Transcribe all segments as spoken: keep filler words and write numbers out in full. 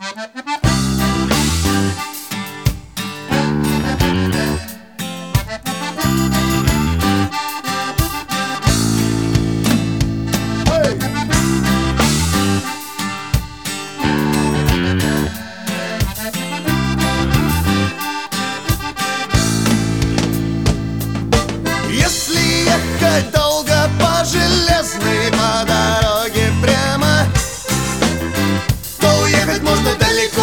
Долго по железной, по дороге прямо, то уехать можно далеко.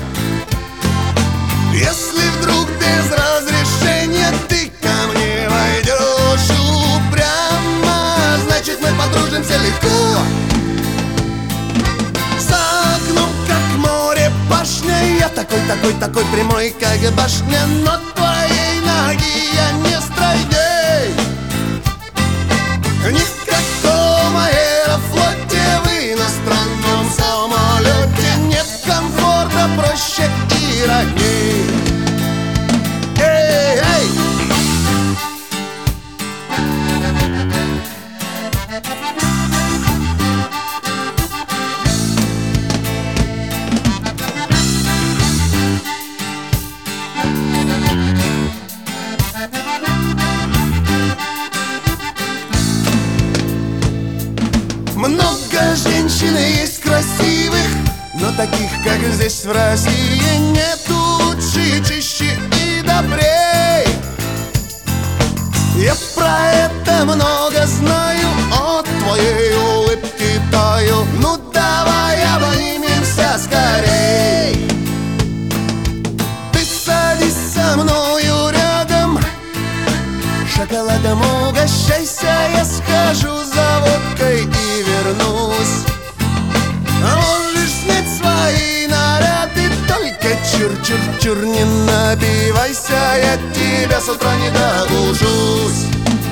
Если вдруг без разрешения ты ко мне войдешь упрямо, значит мы подружимся легко. За окном, как море, башня, я такой, такой, такой прямой, как башня, но твоей ноги я не стройней. Ни в каком аэрофлоте, в иностранном самолете нет комфорта проще и родней. Эй, эй! Много женщин есть красивых, но таких, как здесь в России, нет лучше, чище и добрей. Я про это много знаю, от твоей улыбки таю. Ну давай обнимемся скорей. Ты садись со мною рядом, шоколадом угощайся, я схожу за водкой и вернусь. А можешь снять свои наряды, только чур-чур-чур не напивайся, я тебя с утра не догужусь.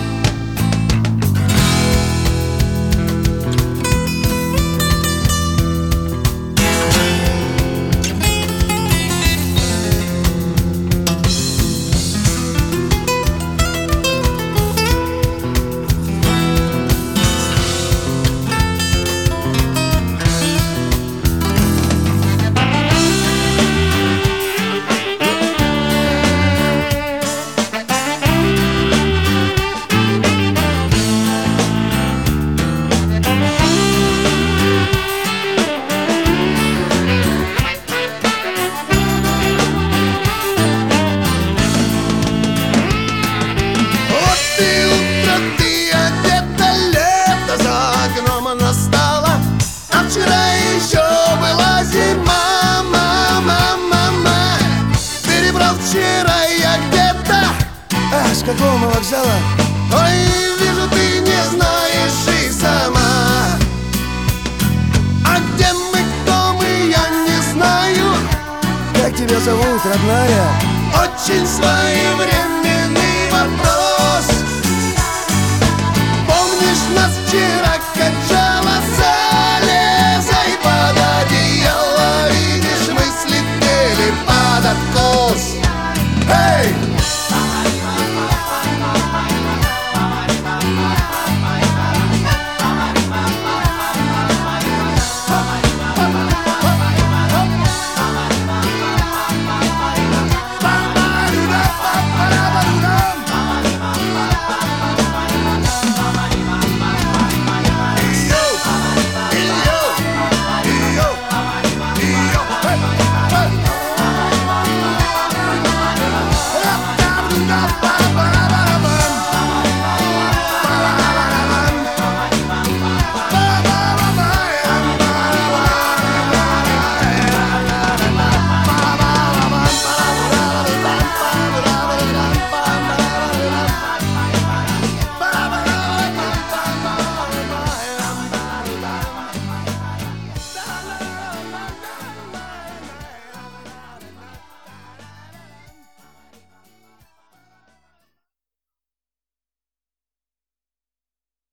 Настала, а вчера еще была зима, мама, мама. Перебрал вчера я где-то, а с какого вокзала? Ой, вижу, ты не знаешь и сама. А где мы, кто мы, я не знаю. Как тебя зовут, родная? Очень своевременно